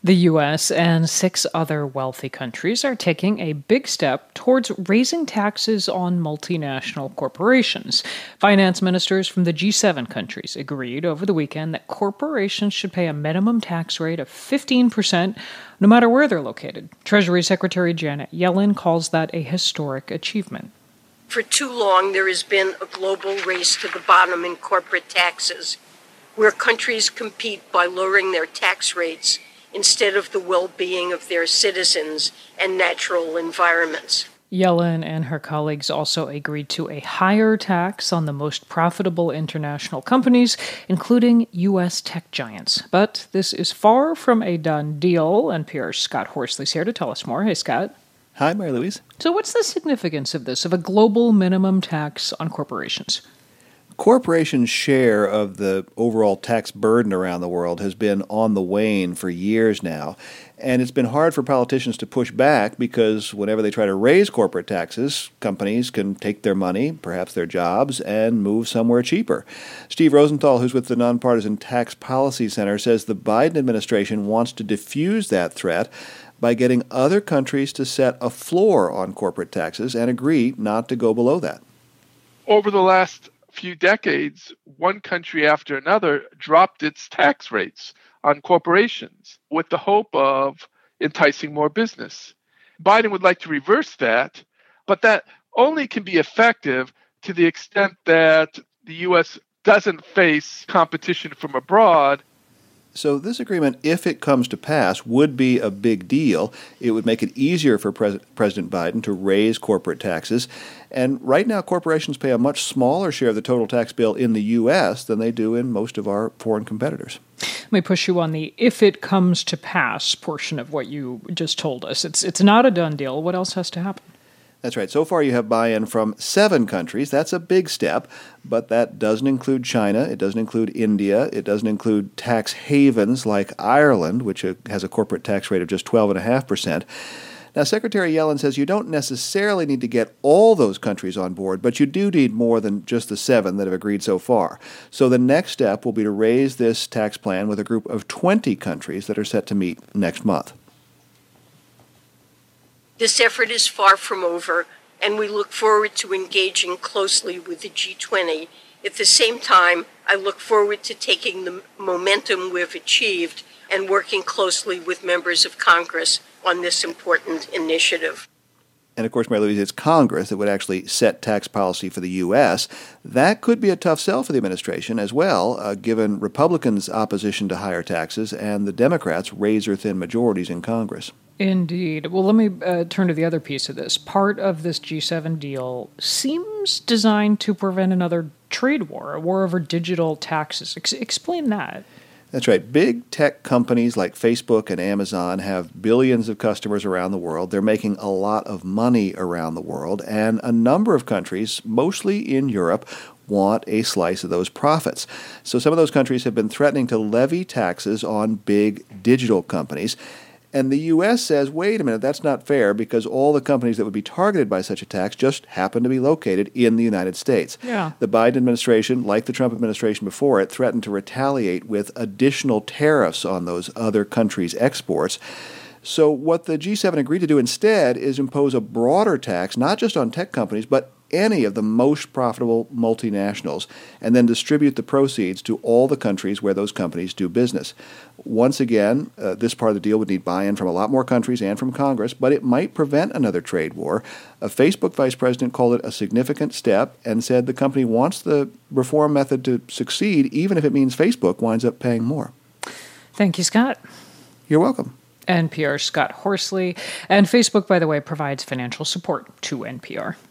The U.S. and six other wealthy countries are taking a big step towards raising taxes on multinational corporations. Finance ministers from the G7 countries agreed over the weekend that corporations should pay a minimum tax rate of 15%, no matter where they're located. Treasury Secretary Janet Yellen calls that a historic achievement. For too long, there has been a global race to the bottom in corporate taxes, where countries compete by lowering their tax rates instead of the well-being of their citizens and natural environments. Yellen and her colleagues also agreed to a higher tax on the most profitable international companies, including U.S. tech giants. But this is far from a done deal. NPR's Scott Horsley's here to tell us more. Hey, Scott. Hi, Mary Louise. So what's the significance of this, of a global minimum tax on corporations? Corporations' share of the overall tax burden around the world has been on the wane for years now, and it's been hard for politicians to push back because whenever they try to raise corporate taxes, companies can take their money, perhaps their jobs, and move somewhere cheaper. Steve Rosenthal, who's with the Nonpartisan Tax Policy Center, says the Biden administration wants to diffuse that threat by getting other countries to set a floor on corporate taxes and agree not to go below that. Over the last few decades, one country after another dropped its tax rates on corporations with the hope of enticing more business. Biden would like to reverse that, but that only can be effective to the extent that the U.S. doesn't face competition from abroad. So this agreement, if it comes to pass, would be a big deal. It would make it easier for President Biden to raise corporate taxes. And right now, corporations pay a much smaller share of the total tax bill in the U.S. than they do in most of our foreign competitors. Let me push you on the if it comes to pass portion of what you just told us. It's not a done deal. What else has to happen? That's right. So far, you have buy-in from 7 countries. That's a big step, but that doesn't include China. It doesn't include India. It doesn't include tax havens like Ireland, which has a corporate tax rate of just 12.5%. Now, Secretary Yellen says you don't necessarily need to get all those countries on board, but you do need more than just the 7 that have agreed so far. So the next step will be to raise this tax plan with a group of 20 countries that are set to meet next month. This effort is far from over, and we look forward to engaging closely with the G20. At the same time, I look forward to taking the momentum we've achieved and working closely with members of Congress on this important initiative. And of course, Mary Louise, it's Congress that would actually set tax policy for the U.S. That could be a tough sell for the administration as well, given Republicans' opposition to higher taxes and the Democrats' razor-thin majorities in Congress. Indeed. Well, let me turn to the other piece of this. Part of this G7 deal seems designed to prevent another trade war, a war over digital taxes. Explain that. That's right. Big tech companies like Facebook and Amazon have billions of customers around the world. They're making a lot of money around the world, and a number of countries, mostly in Europe, want a slice of those profits. So some of those countries have been threatening to levy taxes on big digital companies. And the U.S. says, wait a minute, that's not fair because all the companies that would be targeted by such a tax just happen to be located in the United States. Yeah. The Biden administration, like the Trump administration before it, threatened to retaliate with additional tariffs on those other countries' exports. So what the G7 agreed to do instead is impose a broader tax, not just on tech companies, but any of the most profitable multinationals, and then distribute the proceeds to all the countries where those companies do business. Once again, this part of the deal would need buy-in from a lot more countries and from Congress, but it might prevent another trade war. A Facebook vice president called it a significant step and said the company wants the reform method to succeed, even if it means Facebook winds up paying more. Thank you, Scott. You're welcome. NPR's Scott Horsley. And Facebook, by the way, provides financial support to NPR.